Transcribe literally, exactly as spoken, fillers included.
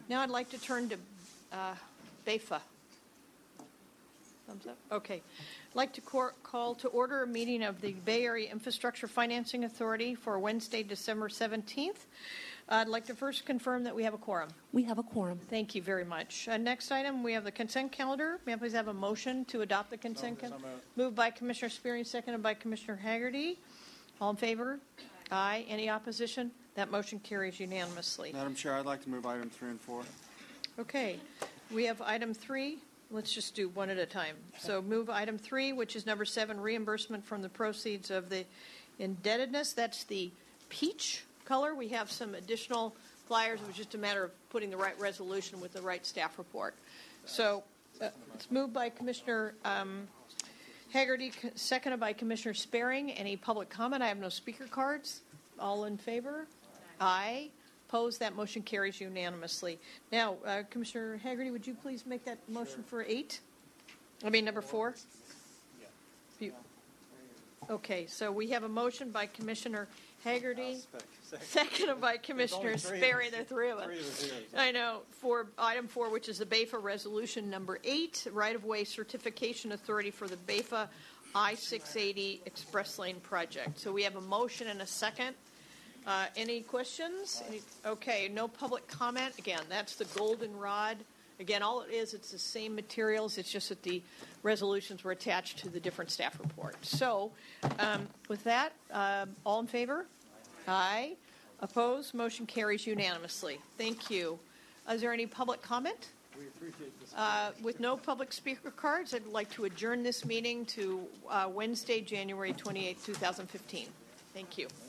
Now I'd like to turn to uh, B A F A. Thumbs up. Okay. I'd like to cor- call to order a meeting of the Bay Area Infrastructure Financing Authority for Wednesday, December seventeenth. Uh, I'd like to first confirm that we have a quorum. We have a quorum. Thank you very much. Uh, next item, we have the consent calendar. May I please have a motion to adopt the consent calendar? Moved by Commissioner Spearing, seconded by Commissioner Haggerty. All in favor? Aye. Any opposition? That motion carries unanimously. Madam Chair, I'd like to move item three and four. Okay. We have item three. Let's just do one at a time. So move item three, which is number seven, reimbursement from the proceeds of the indebtedness. That's the peach color. We have some additional flyers. It was just a matter of putting the right resolution with the right staff report. So uh, it's moved by Commissioner um, Haggerty, seconded by Commissioner Sparing. Any public comment? I have no speaker cards. All in favor? Aye. Opposed? That motion carries unanimously. Now, uh, Commissioner Haggerty, would you please make that motion for eight? I mean, number four? Yeah. Okay, so we have a motion by Commissioner Haggerty, seconded by Commissioner Sperry. There are three of us. I know. For item four, which is the B A F A resolution number eight, right-of-way certification authority for the B A F A I six eighty Express Lane project. So we have a motion and a second. Uh, any questions? Any, okay, no public comment. Again, that's the goldenrod. Again, all it is, it's the same materials. It's just that the resolutions were attached to the different staff reports. So um, with that, uh, all in favor? Aye. Opposed? Motion carries unanimously. Thank you. Is there any public comment? We appreciate this. Uh, with no public speaker cards, I'd like to adjourn this meeting to uh, Wednesday, January twenty-eighth, two thousand fifteen. Thank you.